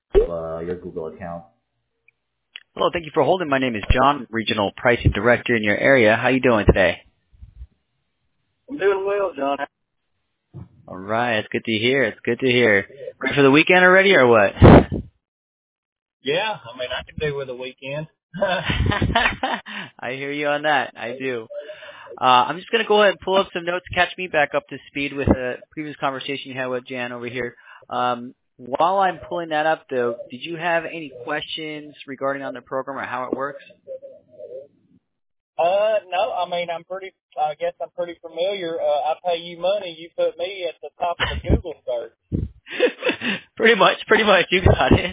your Google account. Hello, thank you for holding. My name is John, Regional Pricing Director in your area. How you doing today? I'm doing well, John. All right, it's good to hear. It's good to hear. Ready for the weekend already, or what? Yeah, I mean, I can do with a weekend. I hear you on that. I do. I'm just going to go ahead and pull up some notes, catch me back up to speed with a previous conversation you had with Jan over here. While I'm pulling that up, though, did you have any questions regarding on the program or how it works? No, I mean, I guess I'm pretty familiar. I pay you money. You put me at the top of the Google search. Pretty much. You got it.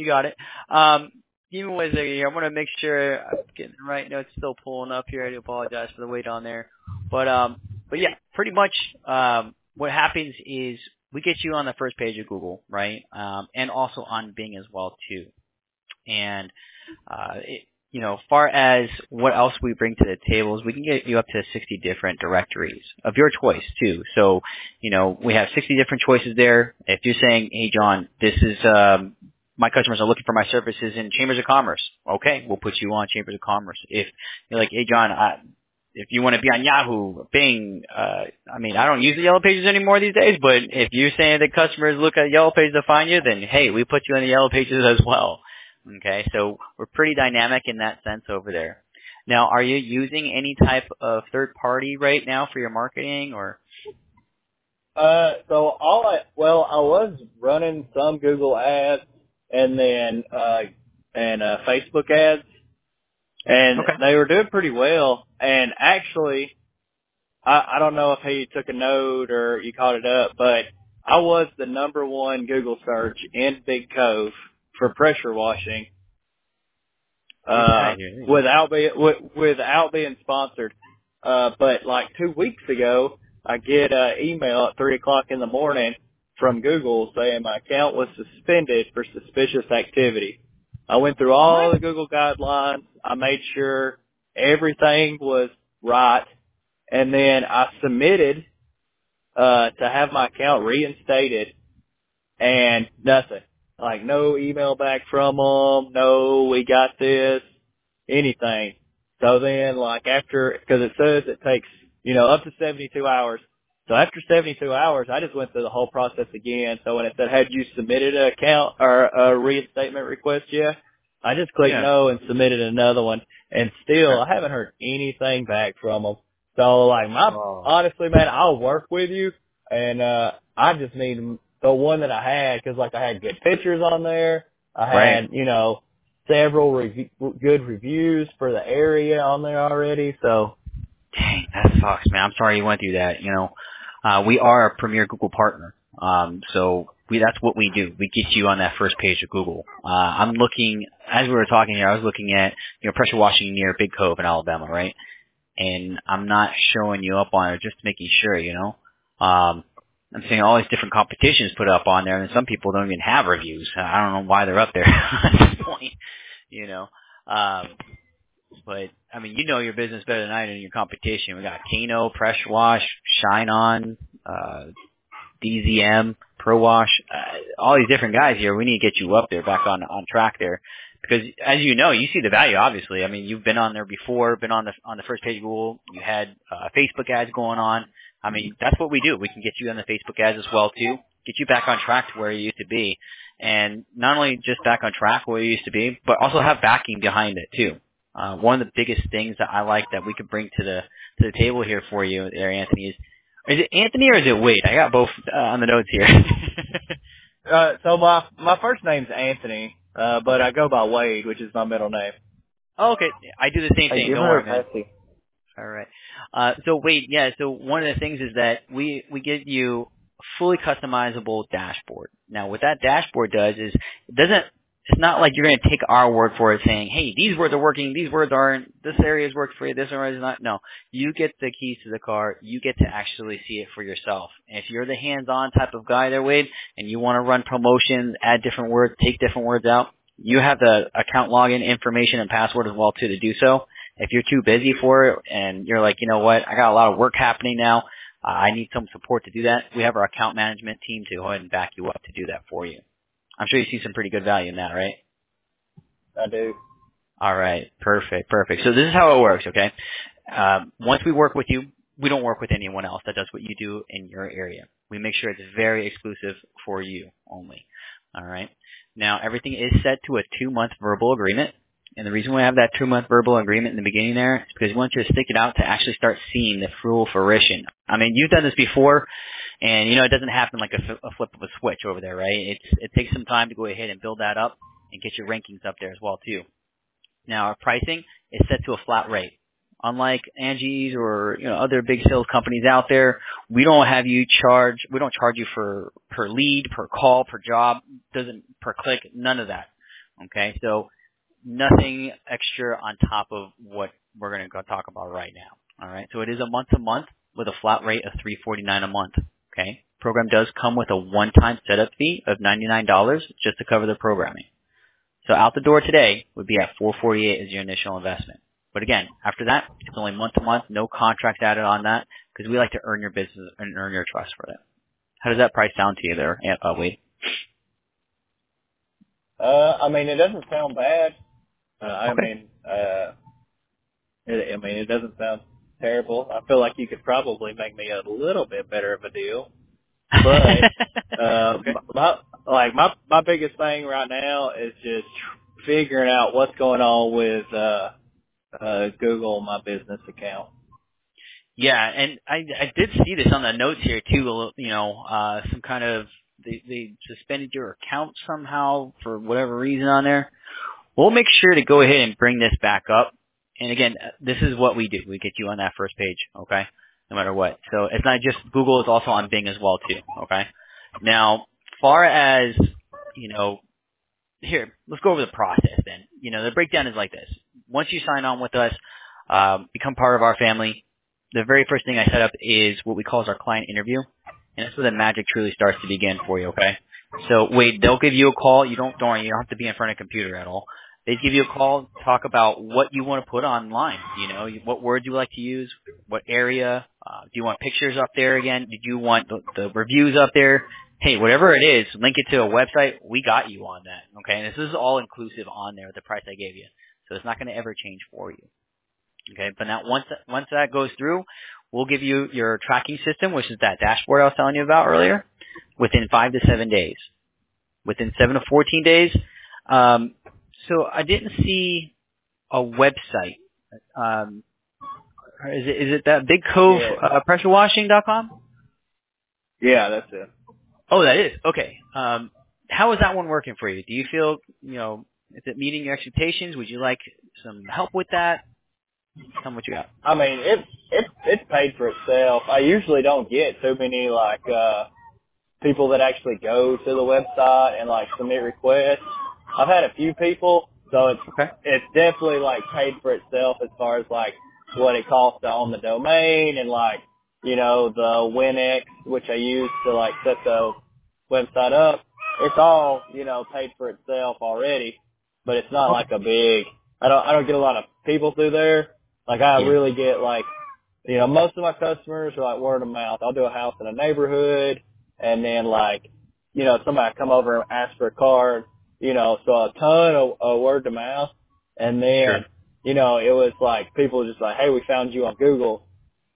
Even with here, I want to make sure I'm getting the right notes. Still pulling up here. I do apologize for the wait on there. But yeah, pretty much, what happens is we get you on the first page of Google, right? And also on Bing as well, too. And, far as what else we bring to the table is we can get you up to 60 different directories of your choice, too. So, we have 60 different choices there. If you're saying, hey, John, this is, my customers are looking for my services in Chambers of Commerce. Okay, we'll put you on Chambers of Commerce. If you're like, hey, John, if you want to be on Yahoo, Bing, I don't use the Yellow Pages anymore these days, but if you're saying that customers look at Yellow Pages to find you, then, hey, we put you in the Yellow Pages as well. Okay, so we're pretty dynamic in that sense over there. Now, are you using any type of third party right now for your marketing, or? I was running some Google ads and then Facebook ads, and Okay. they were doing pretty well. And actually, I don't know if you took a note or you caught it up, but I was the number one Google search in Big Cove for pressure washing, without being sponsored. But like 2 weeks ago, I get an email at 3:00 in the morning from Google saying my account was suspended for suspicious activity. I went through all the Google guidelines. I made sure everything was right. And then I submitted, to have my account reinstated, and nothing. Like, no email back from them, no, we got this, anything. So then, like, cause it says it takes, up to 72 hours. So after 72 hours, I just went through the whole process again. So when it said, had you submitted an account or a reinstatement request yet? I just clicked no and submitted another one. And still, I haven't heard anything back from them. So, like, honestly, man, I'll work with you. And, I just need the one that I had, cause like I had good pictures on there. I had, several good reviews for the area on there already. So. Dang, that sucks, man. I'm sorry you went through that. We are a premier Google partner. So that's what we do. We get you on that first page of Google. I'm looking, as we were talking here, I was looking at, pressure washing near Big Cove in Alabama, right? And I'm not showing you up on it, just making sure, I'm seeing all these different competitions put up on there, and some people don't even have reviews. I don't know why they're up there at this point, But, your business better than I do in your competition. We got Kano, Pressure Wash, Shine On, DZM, Pro Wash, all these different guys here. We need to get you up there, back on track there. Because, as you know, you see the value, obviously. You've been on there before, been on the first page of Google. You had Facebook ads going on. That's what we do. We can get you on the Facebook ads as well, too. Get you back on track to where you used to be. And not only just back on track where you used to be, but also have backing behind it, too. One of the biggest things that I like that we could bring to the table here for you there, Anthony, is it Anthony or is it Wade? I got both on the notes here. So my first name's Anthony, but I go by Wade, which is my middle name. Oh, okay. I do the same thing. Give Don't her worry, man. Pepsi. All right. So Wade, so one of the things is that we give you a fully customizable dashboard. Now, what that dashboard does is it's not like you're going to take our word for it saying, hey, these words are working, these words aren't, this area's worked for you, this area is not. No, you get the keys to the car. You get to actually see it for yourself. And if you're the hands-on type of guy there, Wade, and you want to run promotions, add different words, take different words out, you have the account login information and password as well, too, to do so. If you're too busy for it and you're like, you know what, I got a lot of work happening now, I need some support to do that, we have our account management team to go ahead and back you up to do that for you. I'm sure you see some pretty good value in that, right? I do. All right. Perfect. So this is how it works, okay? Once we work with you, we don't work with anyone else that does what you do in your area. We make sure it's very exclusive for you only. All right? Now, everything is set to a 2-month verbal agreement. And the reason we have that 2-month verbal agreement in the beginning there is because we want you to stick it out to actually start seeing the full fruition. I mean, you've done this before, and, it doesn't happen like a flip of a switch over there, right? It takes some time to go ahead and build that up and get your rankings up there as well, too. Now, our pricing is set to a flat rate. Unlike Angie's or other big sales companies out there, we don't charge you for per lead, per call, per job, per click, none of that. Okay? So nothing extra on top of what we're going to go talk about right now. All right? So it is a month to month with a flat rate of $349 a month. Okay? Program does come with a one-time setup fee of $99 just to cover the programming. So out the door today would be at $448 as your initial investment. But again, after that, it's only month to month, no contract added on that, because we like to earn your business and earn your trust for that. How does that price sound to you there, Wade? I mean, it doesn't sound bad. Okay. It doesn't sound terrible. I feel like you could probably make me a little bit better of a deal. But Okay. my biggest thing right now is just figuring out what's going on with Google My Business account. Yeah, and I did see this on the notes here too. Some kind of they suspended your account somehow for whatever reason on there. We'll make sure to go ahead and bring this back up. And again, this is what we do. We get you on that first page, okay? No matter what. So it's not just Google, it's also on Bing as well too, okay? Now, far as, here, let's go over the process then. The breakdown is like this. Once you sign on with us, become part of our family, the very first thing I set up is what we call as our client interview. And that's where the magic truly starts to begin for you, okay? So, Wade, they'll give you a call. Don't worry, you don't have to be in front of a computer at all. They give you a call, talk about what you want to put online. What words you like to use, what area. Do you want pictures up there again? Did you want the reviews up there? Hey, whatever it is, link it to a website. We got you on that, okay? And this is all inclusive on there, the price I gave you. So it's not going to ever change for you, okay? But now once that goes through, we'll give you your tracking system, which is that dashboard I was telling you about earlier, within 5 to 7 days. Within 7 to 14 days. So I didn't see a website. Is it that Big Cove pressurewashing.com? Yeah, that's it. Oh, that is? Okay. How is that one working for you? Do you feel, is it meeting your expectations? Would you like some help with that? Tell me what you got. I mean, it's paid for itself. I usually don't get too many people that actually go to the website and submit requests. I've had a few people, so it's definitely paid for itself as far as what it costs to own the domain and the WinX, which I use to set the website up. It's all paid for itself already, but it's not a big. I don't get a lot of people through there. I really get most of my customers are word of mouth. I'll do a house in a neighborhood, and then somebody come over and ask for a card. So a ton of word of mouth, and then it was people just hey, we found you on Google.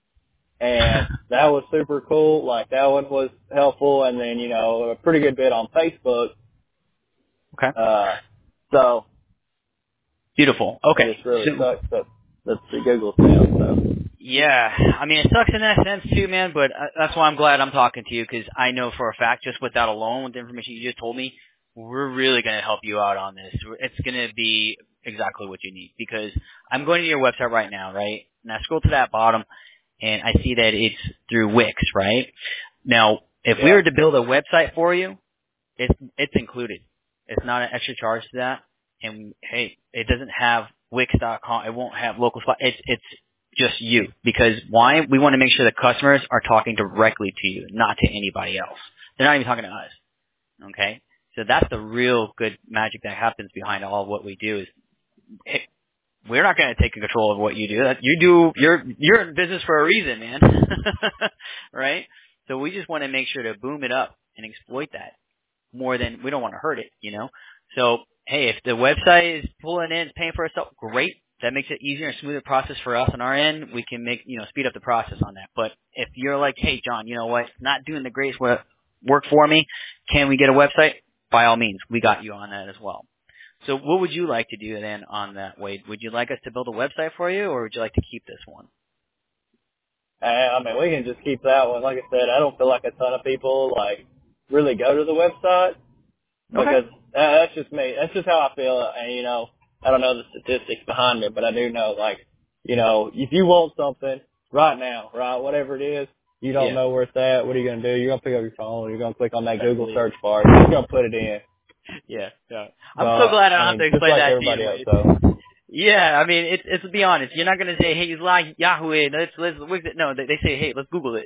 And that was super cool. That one was helpful. And then, a pretty good bit on Facebook. Okay. So. Beautiful. Okay. It really sucks that that's the Google sales, so. Yeah. I mean, it sucks in that sense too, man, but that's why I'm glad I'm talking to you, because I know for a fact, just with that alone, with the information you just told me, we're really going to help you out on this. It's going to be exactly what you need, because I'm going to your website right now, right? And I scroll to that bottom, and I see that it's through Wix, right? Now, if we were to build a website for you, it's included. It's not an extra charge to that. And hey, it doesn't have Wix.com. It won't have local spot. It's just you. Because why? We want to make sure the customers are talking directly to you, not to anybody else. They're not even talking to us. Okay? So that's the real good magic that happens behind all of what we do is, hey, we're not going to take control of what you do. You're in business for a reason, man. Right? So we just want to make sure to boom it up and exploit that. more than we don't want to hurt it, you know. So, hey, if the website is pulling in, paying for itself, great. That makes it easier and smoother process for us on our end. We can speed up the process on that. But if you're like, hey, John, you know what, not doing the greatest work for me, can we get a website? By all means, we got you on that as well. So what would you like to do then on that, Wade? Would you like us to build a website for you, or would you like to keep this one? I mean, we can just keep that one. Like I said, I don't feel like a ton of people really go to the website because that's just me. That's just how I feel. And I don't know the statistics behind it, but I do know if you want something right now, right, whatever it is, you don't know where it's at. What are you going to do? You're going to pick up your phone. You're going to click on that Google search bar. You're going to put it in. Yeah. I'm so glad I don't have to explain that to you. Else, so. Yeah, I mean, it's to be honest, you're not gonna say, hey, use Yahoo it, let's no, they say, hey, let's Google it.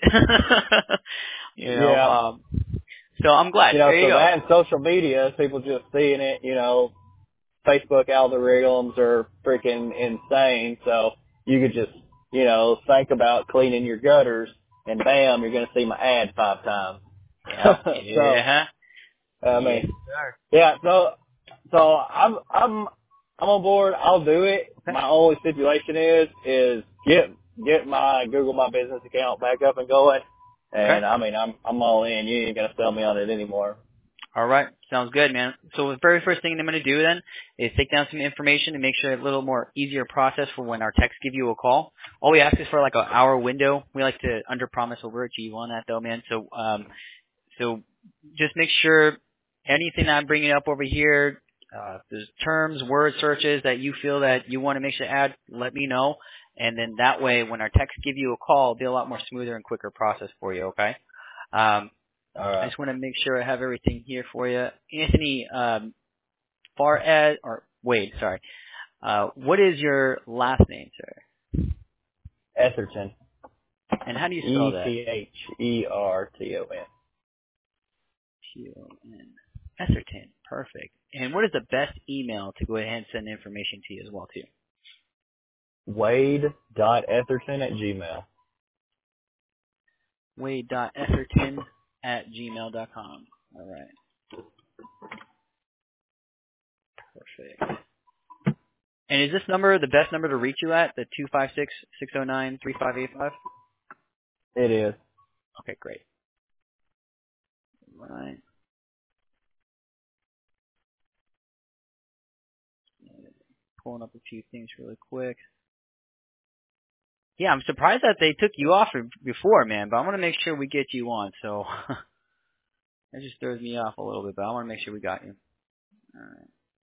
So I'm glad. There you go. That and social media, people just seeing it, Facebook algorithms are freaking insane. So you could just, think about cleaning your gutters and bam, you're gonna see my ad 5 times. Yeah. I mean, so I'm on board. I'll do it. Okay. My only stipulation is get my Google My Business account back up and going. And I mean, I'm all in. You ain't gonna sell me on it anymore. All right. Sounds good, man. So the very first thing I'm going to do then is take down some information and make sure it's a little more easier process for when our techs give you a call. All we ask is for like an hour window. We like to under-promise, overachieve on that though, man. So just make sure anything I'm bringing up over here, there's terms, word searches that you feel that you want to make sure to add, let me know. And then that way, when our techs give you a call, it'll be a lot more smoother and quicker process for you, okay? All right. I just want to make sure I have everything here for you. Anthony, Wade, sorry. What is your last name, sir? Etherton. And how do you spell that? Etherton. Ton. Etherton. Perfect. And what is the best email to go ahead and send information to you as well, too? Wade.etherton@gmail. Wade.etherton@gmail.com. All right. Perfect. And is this number the best number to reach you at, the 256-609-3585? It is. Okay, great. All right. Pulling up a few things really quick. Yeah, I'm surprised that they took you off before, man, but I want to make sure we get you on, so that just throws me off a little bit, but I want to make sure we got you. All right.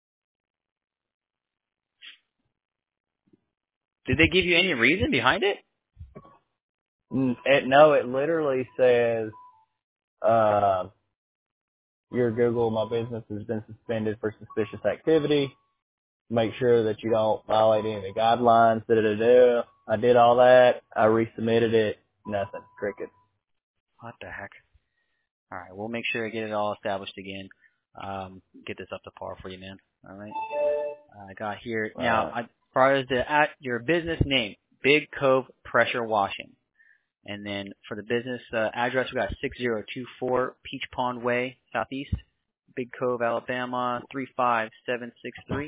Did they give you any reason behind it? No, it literally says, your Google My Business has been suspended for suspicious activity. Make sure that you don't violate any of the guidelines. I did all that. I resubmitted it. Nothing. Crickets. What the heck? All right, we'll make sure to get it all established again. Get this up to par for you, man. All right. I got here. Now, as far as your business name, Big Cove Pressure Washing. And then for the business address, we got 6024 Peach Pond Way, Southeast, Big Cove, Alabama, 35763.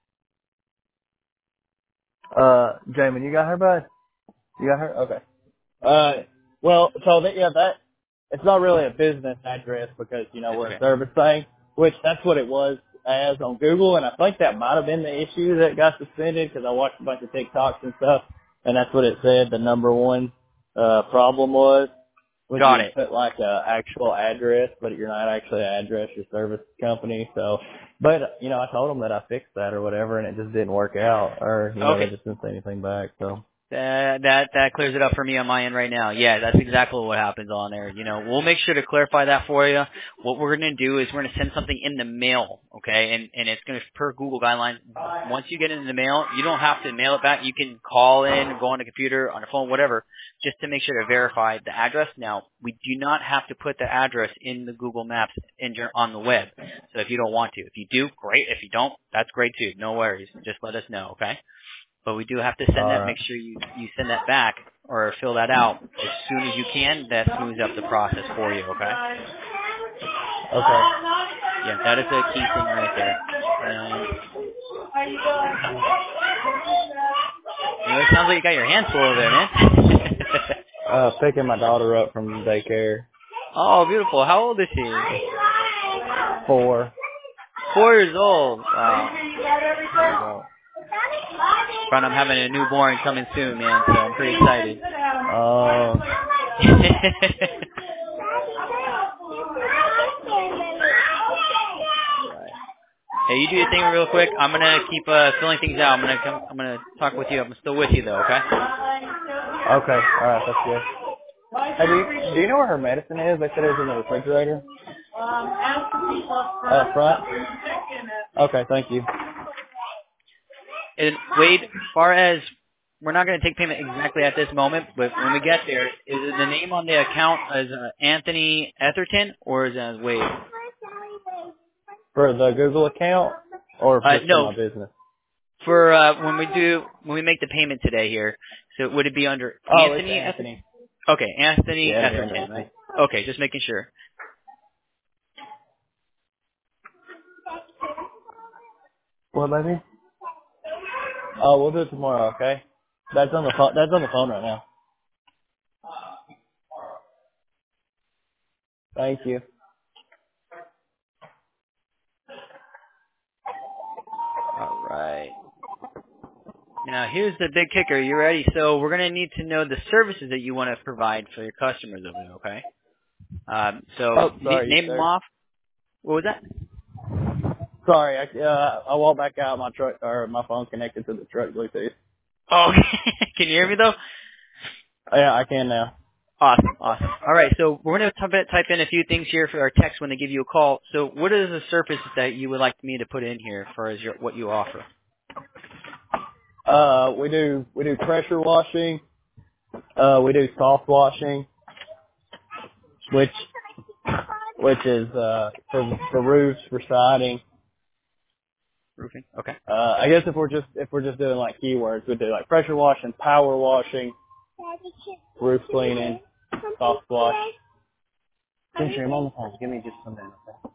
Jamin, you got her, bud? You got her? Okay. Well, so that it's not really a business address because, we're a service thing, which that's what it was as on Google, and I think that might have been the issue that got suspended because I watched a bunch of TikToks and stuff, and that's what it said the number one problem was. Got it. Put like a actual address, but you're not actually an address, you're a service company. So, but I told them that I fixed that or whatever, and it just didn't work out, or they just didn't say anything back. So that clears it up for me on my end right now. Yeah, that's exactly what happens on there. We'll make sure to clarify that for you. What we're going to do is we're going to send something in the mail, okay? And it's going to, per Google guidelines, once you get it in the mail, you don't have to mail it back. You can call in, go on the computer, on the phone, whatever, just to make sure to verify the address. Now, we do not have to put the address in the Google Maps on the web. So if you don't want to. If you do, great. If you don't, that's great too. No worries. Just let us know, okay? But we do have to send that. Make sure you send that back or fill that out as soon as you can. That smooths up the process for you, okay? Okay. Yeah, that is a key thing right there. And it sounds like you got your hands full over there, man. Picking my daughter up from daycare. Oh, beautiful. How old is she? 4. 4 years old. Wow. Friend, I'm having a newborn coming soon, man, so I'm pretty excited. Hey, you do your thing real quick. I'm gonna keep filling things out. I'm gonna talk with you. I'm still with you though, okay? Okay. All right. That's good. Hey, do you know where her medicine is? They said it was in the refrigerator. Front. Okay. Thank you. And Wade, as far as we're not gonna take payment exactly at this moment, but when we get there, is it the name on the account as Anthony Etherton or is it as Wade? For the Google account or just for No, my business? for when we make the payment today here. So would it be under Anthony? It's Anthony. Okay, Anthony Yeah, Etherton, Anthony. right? Okay, just making sure. What, baby? Oh, we'll do it tomorrow. Okay. That's on the phone. That's on the phone right now. Thank you. All right. Now here's the big kicker. You ready? So we're gonna need to know the services that you want to provide for your customers over there. Okay. Sorry, Name them sir. off. What was that? Sorry, I walked back out. My truck or my phone connected to the truck Bluetooth. Oh, can you hear me though? Yeah, I can now. Awesome. All right, so we're going to type in a few things here for our text when they give you a call. So what is the service that you would like me to put in here for as what you offer? We do pressure washing. We do soft washing, which is for roofs, for siding. Roofing. Okay. I guess if we're just doing like keywords, we do like pressure washing, power washing, roof cleaning, soft wash. Ginger, I'm on the phone. Give me just a minute. Okay?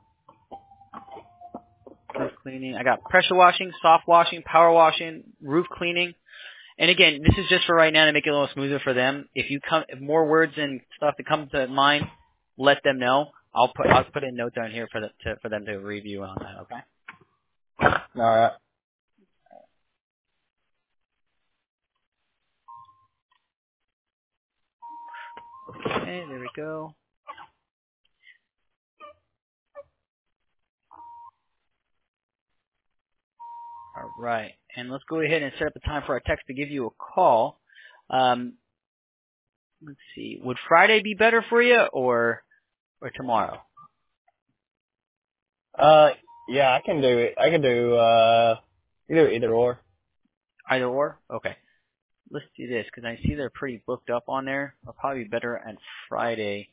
Roof cleaning. I got pressure washing, soft washing, power washing, roof cleaning. And again, this is just for right now to make it a little smoother for them. If more words and stuff that come to mind, let them know. I'll put a note down here for them to review on that. Okay. All right. Okay, there we go. All right, and let's go ahead and set up a time for our text to give you a call. Let's see. Would Friday be better for you or tomorrow? Yeah, I can do it. I can do either or. Either or? Okay. Let's do this because I see they're pretty booked up on there. I'll probably be better on Friday.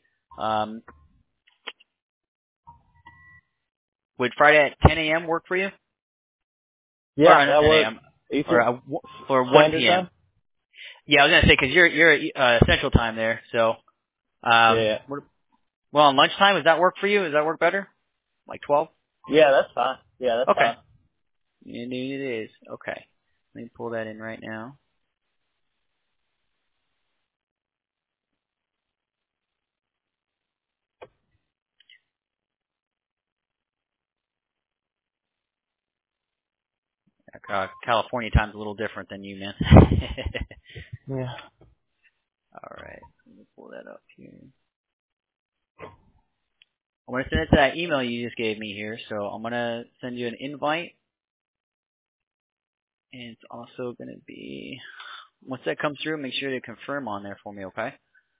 Would Friday at 10 a.m. work for you? Yeah, Or not that 10 works. a.m. Eastern Or 1 Standard p.m. Time? Yeah, I was gonna say because you're Central Time there. So, Yeah. well, on lunchtime, does that work for you? Does that work better? Like 12? Yeah, that's fine. Yeah, that's Okay. fine. Indeed it is. Okay. Let me pull that in right now. California time's a little different than you, man. Yeah. All right. Let me pull that up here. I'm going to send it to that email you just gave me here. So I'm going to send you an invite. And it's also going to be, once that comes through, make sure to confirm on there for me, okay?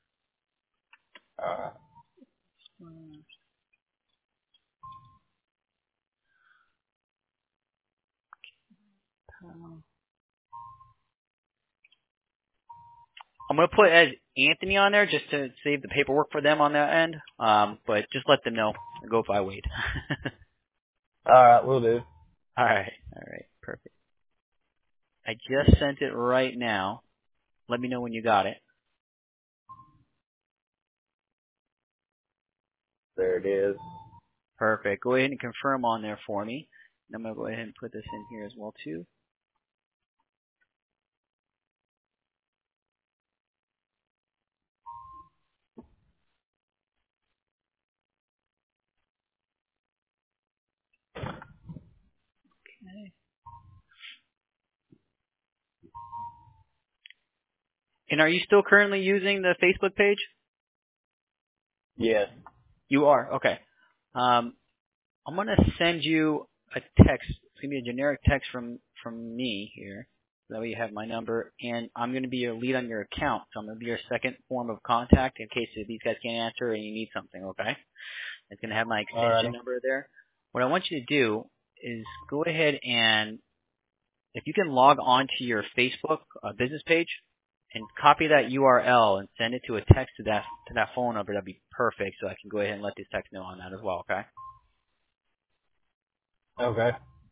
I'm going to put as Anthony on there just to save the paperwork for them on that end. But just let them know. Go by Wade. All right, we'll do. All right. Perfect. I just sent it right now. Let me know when you got it. There it is. Perfect. Go ahead and confirm on there for me. And I'm going to go ahead and put this in here as well, too. Okay. And are you still currently using the Facebook page? Yes. You are. Okay. I'm going to send you a text. It's going to be a generic text from me here. That way you have my number. And I'm going to be your lead on your account. So I'm going to be your second form of contact in case these guys can't answer and you need something, okay? It's going to have my extension number there. What I want you to do is go ahead and if you can log on to your Facebook business page and copy that URL and send it to a text to that phone number, that'd be perfect. So I can go ahead and let this text know on that as well, okay? Okay.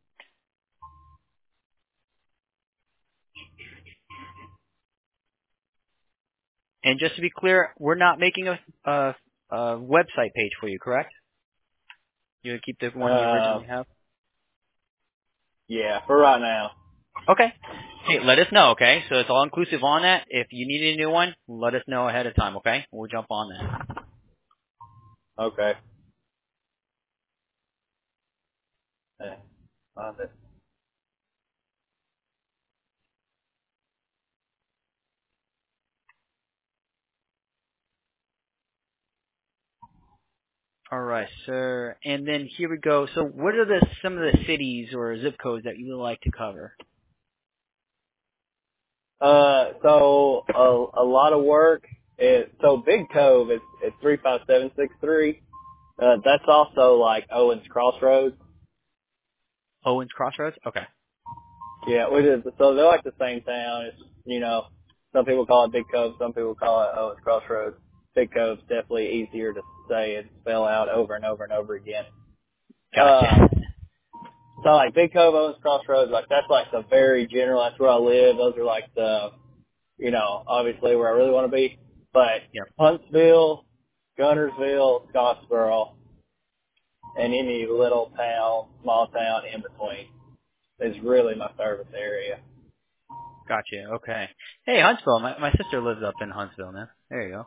And just to be clear, we're not making a website page for you, correct? You're going to keep the one you originally have? Yeah, for right now. Okay. Hey, let us know, okay? So it's all inclusive on that. If you need a new one, let us know ahead of time, okay? We'll jump on that. Okay. Yeah. Find it. All right, sir. And then here we go. So what are some of the cities or zip codes that you would like to cover? So a lot of work so Big Cove is 35763. That's also like Owens Crossroads. Owens Crossroads? Okay. Yeah, which is, so they're like the same town. It's, some people call it Big Cove, some people call it Owens Crossroads. Big Cove's definitely easier to say and spell out over and over and over again. Gotcha. So like Big Cove, Owens Crossroads, like that's like the very general, that's where I live. Those are like the, obviously where I really want to be. But Yep. Huntsville, Gunnersville, Scottsboro, and any little town, small town in between is really my service area. Gotcha. Okay. Hey, Huntsville. My sister lives up in Huntsville, man. There you go.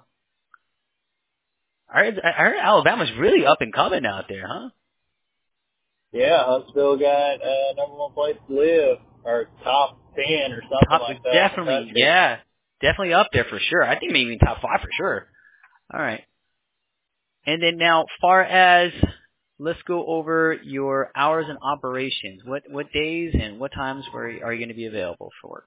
I heard Alabama's really up and coming out there, huh? Yeah, Huntsville got number one place to live, or top 10 or something like that in the Definitely, country. yeah. Definitely up there for sure. I think maybe even top 5 for sure. All right. And then now, far as, let's go over your hours and operations. What days and what times are you going to be available for work?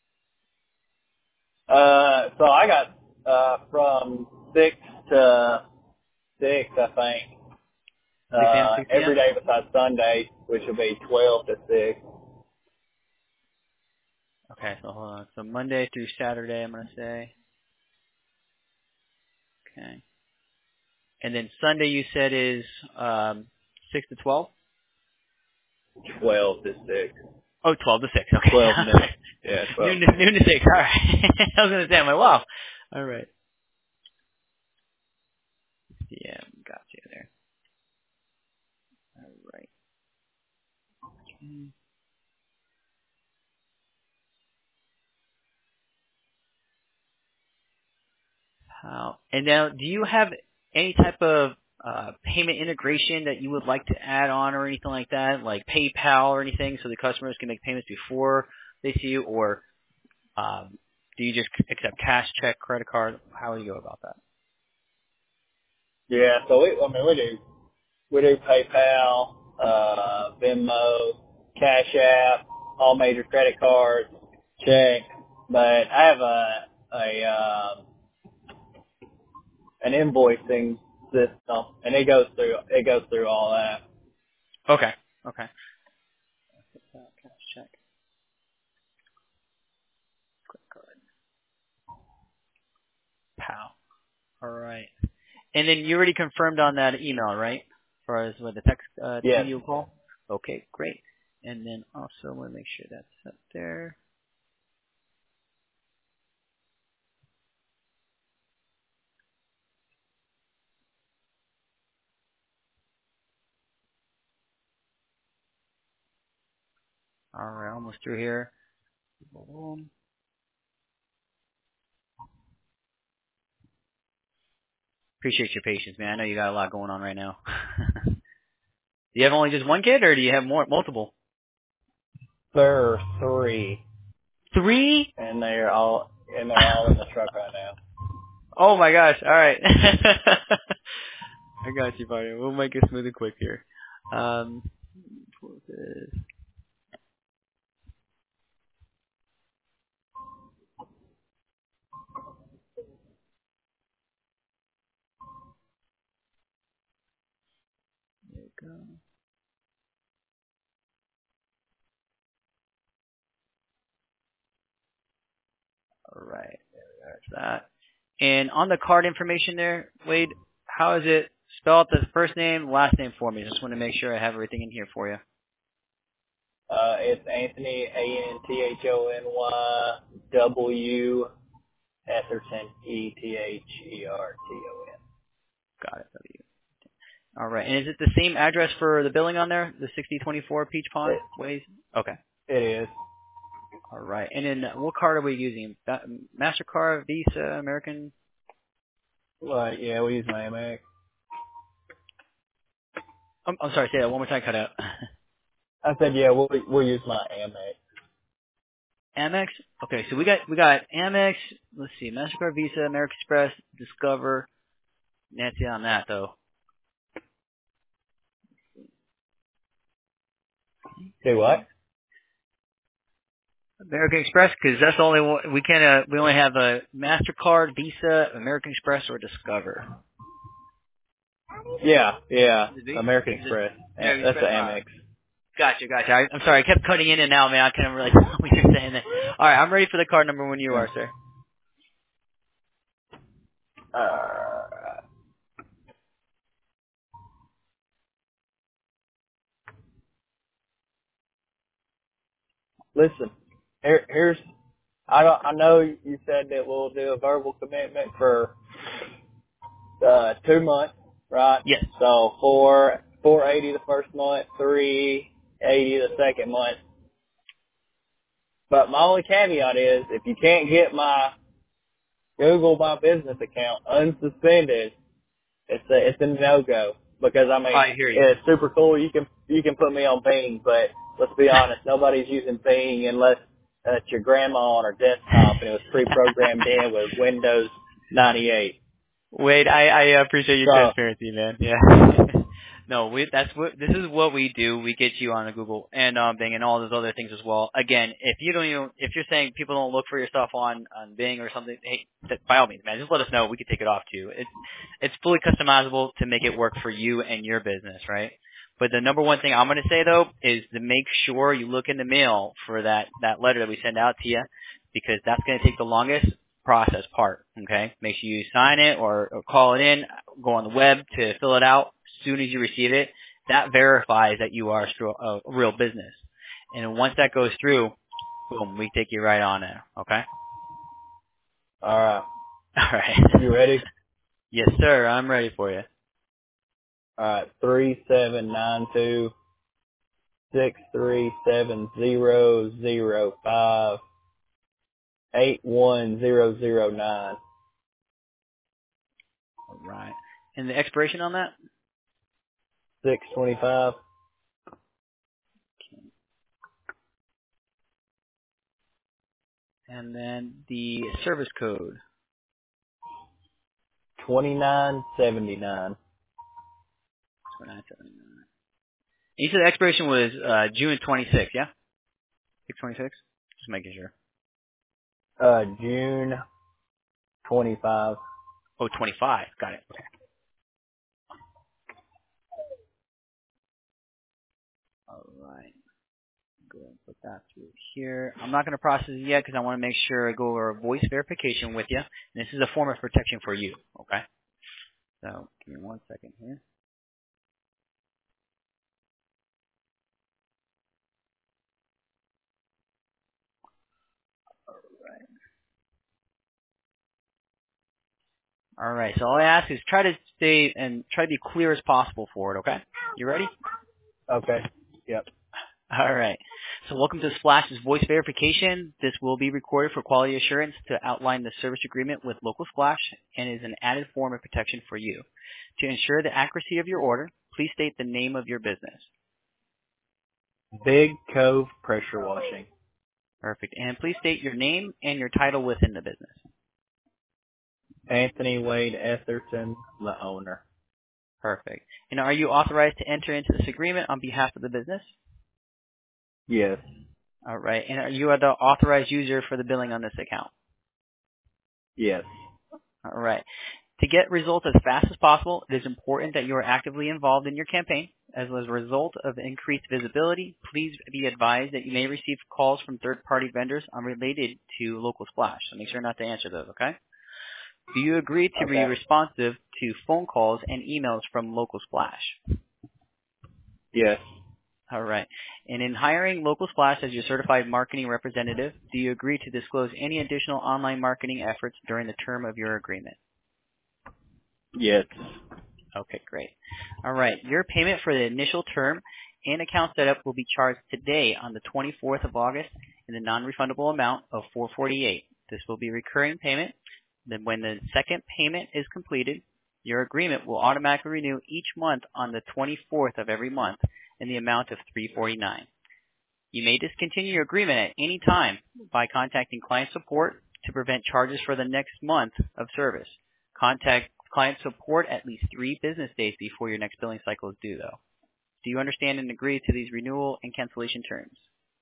So I got from 6 to 6, I think. 6 a.m. 6 Every p.m.? day besides Sunday, which will be 12 to 6. Okay, so hold on. So Monday through Saturday, I'm going to say. Okay. And then Sunday you said is 6 to 12? 12 to 6. Oh, 12 to 6. Okay. 12 noon. Yeah, 12 noon to 6. All right. I was going to say, I'm like, wow. All right. Yeah, got you there. All right. Okay. And now, do you have any type of payment integration that you would like to add on or anything like that, like PayPal or anything, so the customers can make payments before they see you, or do you just accept cash, check, credit card? How do you go about that? Yeah, so we do PayPal, Venmo, Cash App, all major credit cards, check. But I have an invoicing system, and it goes through all that. Okay. Okay. Cash, check, credit card, PAL. All right. And then you already confirmed on that email, right? As far as with the text Yes. video call? Okay, great. And then also want to make sure that's up there. All right, almost through here. Boom. Appreciate your patience, man. I know you got a lot going on right now. Do you have only just one kid, or do you have multiple? There are 3. 3? And they're all in the truck right now. Oh my gosh! All right, I got you, buddy. We'll make it smooth and quick here. Close this. There you go. All right, there's that. And on the card information there, Wade, how is it? Spell out the first name, last name for me. Just want to make sure I have everything in here for you. It's Anthony, ANTHONY, Etherton, ETHERTON. Got it. All right. And is it the same address for the billing on there? The 6024 Peach Pond Ways? Okay. It is. All right. And then what card are we using? MasterCard, Visa, American? Well, yeah, we use my Amex. I'm sorry. Say that one more time. Cut out. I said, yeah, we'll use my Amex. Amex? Okay. So we got Amex. Let's see. MasterCard, Visa, American Express, Discover. That's it on that, though. Do what? American Express, because that's the only one we can. We only have a MasterCard, Visa, American Express, or Discover. Yeah. American Is it Express. American That's the Express? Amex. Gotcha. I'm sorry. I kept cutting in and out, man. I couldn't really tell what you're saying there. All right, I'm ready for the card number when you are, sir. Listen, here's. I know you said that we'll do a verbal commitment for 2 months, right? Yes. So $480 the first month, $380 the second month. But my only caveat is if you can't get my Google My Business account unsuspended, it's a no-go. Because I mean, I hear you. it's super cool. You can put me on Bing, but let's be honest, nobody's using Bing unless it's your grandma on her desktop and it was pre-programmed in with Windows 98. Wade, I appreciate your transparency, man. Yeah. No, this is what we do. We get you on a Google and Bing and all those other things as well. Again, if you're saying people don't look for your stuff on Bing or something, hey, by all means, man, just let us know. We can take it off too. It's fully customizable to make it work for you and your business, right? But the number one thing I'm going to say though is to make sure you look in the mail for that letter that we send out to you, because that's going to take the longest process part. Okay, make sure you sign it or call it in, go on the web to fill it out. As soon as you receive it, that verifies that you are a real business. And once that goes through, boom, we take you right on there. Okay. All right. All right. You ready? Yes, sir. I'm ready for you. All right. 3792-637-005-81009. All right. And the expiration on that? 625. And then the service code. 2979. 2979. You said the expiration was June 26th, yeah? 626? Just making sure. June 25. Oh, 25. Got it. Okay. All right. Go ahead and put that through here. I'm not going to process it yet because I want to make sure I go over a voice verification with you. And this is a form of protection for you, okay? So give me 1 second here. All right. So all I ask is try to stay and try to be clear as possible for it, okay? You ready? Okay. Yep. All right. So welcome to Splash's voice verification. This will be recorded for quality assurance to outline the service agreement with Local Splash and is an added form of protection for you. To ensure the accuracy of your order, please state the name of your business. Big Cove Pressure Washing. Perfect. And please state your name and your title within the business. Anthony Wade Etherton, the owner. Perfect. And are you authorized to enter into this agreement on behalf of the business? Yes. All right. And are you the authorized user for the billing on this account? Yes. All right. To get results as fast as possible, it is important that you are actively involved in your campaign. As a result of increased visibility, please be advised that you may receive calls from third-party vendors unrelated to Local Splash. So make sure not to answer those, okay? Do you agree to be responsive to phone calls and emails from Local Splash? Yes. All right. And in hiring Local Splash as your certified marketing representative, do you agree to disclose any additional online marketing efforts during the term of your agreement? Yes. Okay, great. All right. Your payment for the initial term and account setup will be charged today on the 24th of August in the non-refundable amount of $448. This will be recurring payment. Then when the second payment is completed, your agreement will automatically renew each month on the 24th of every month in the amount of $349. You may discontinue your agreement at any time by contacting client support to prevent charges for the next month of service. Contact client support at least 3 business days before your next billing cycle is due, though. Do you understand and agree to these renewal and cancellation terms?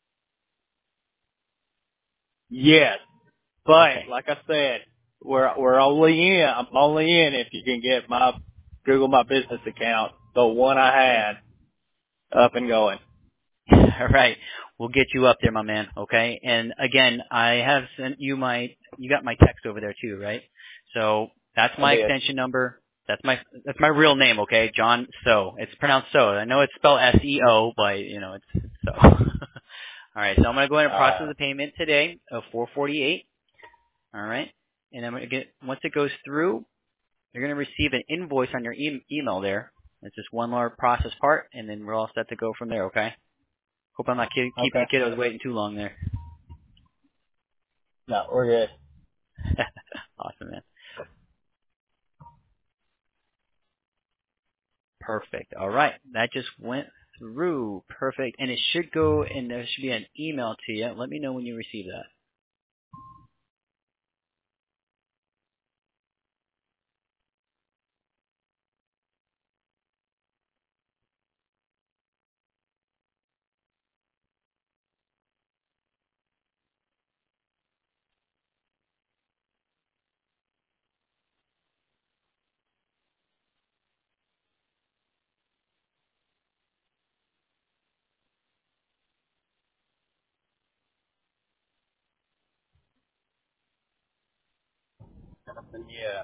Yes. But Okay. like I said, we're only in. I'm only in if you can get my Google My Business account, the one I had, up and going. All right. We'll get you up there, my man, okay? And again, I have sent you you got my text over there too, right? So that's my extension number. That's my real name, okay? John So. It's pronounced So. I know it's spelled S-E-O, but it's So. All right. So I'm going to go ahead and process the payment today of $448. All right. And I'm going to once it goes through, you're going to receive an invoice on your email there. It's just one more process part, and then we're all set to go from there, okay? Hope I'm not keeping the kiddos waiting too long there. No, we're good. Awesome, man. Perfect. All right. That just went through. Perfect. And it should go, and there should be an email to you. Let me know when you receive that. Yeah.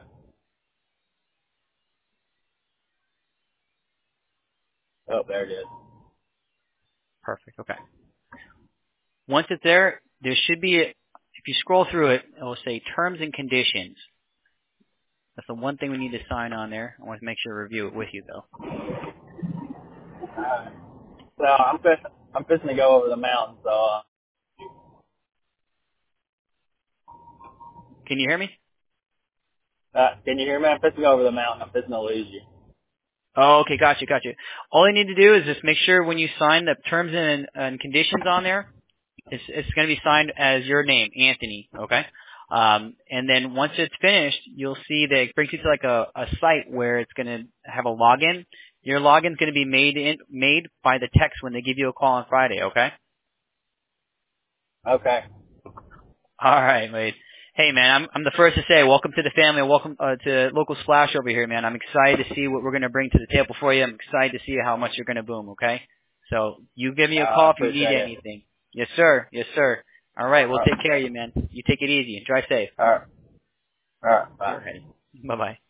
Oh, there it is. Perfect. Okay. Once it's there, there should be, if you scroll through it, it will say terms and conditions. That's the one thing we need to sign on there. I want to make sure to review it with you, though. So I'm fixing to go over the mountain, so Can you hear me? can you hear me? I'm fixing to go over the mountain. I'm fixing to lose you. Oh, okay. Gotcha. All I need to do is just make sure when you sign the terms and conditions on there, it's going to be signed as your name, Anthony, okay? And then once it's finished, you'll see that it brings you to like a site where it's going to have a login. Your login's going to be made by the text when they give you a call on Friday, okay? Okay. All right, Wade. Hey, man, I'm the first to say welcome to the family. Welcome to Local Splash over here, man. I'm excited to see what we're going to bring to the table for you. I'm excited to see how much you're going to boom, okay? So you give me a call if you need anything. Yes, sir. Yes, sir. All right. We'll take care of you, man. You take it easy and drive safe. All right. Bye. All right. Bye-bye.